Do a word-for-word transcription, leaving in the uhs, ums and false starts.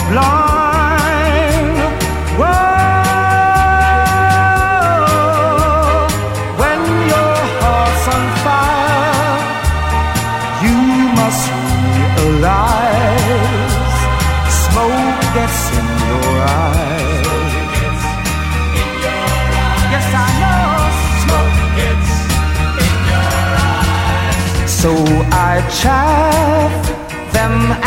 blind. Whoa, when your heart's on fire, you must realize smoke gets in your eyes. Yes, I know smoke gets in your eyes. So I chaff them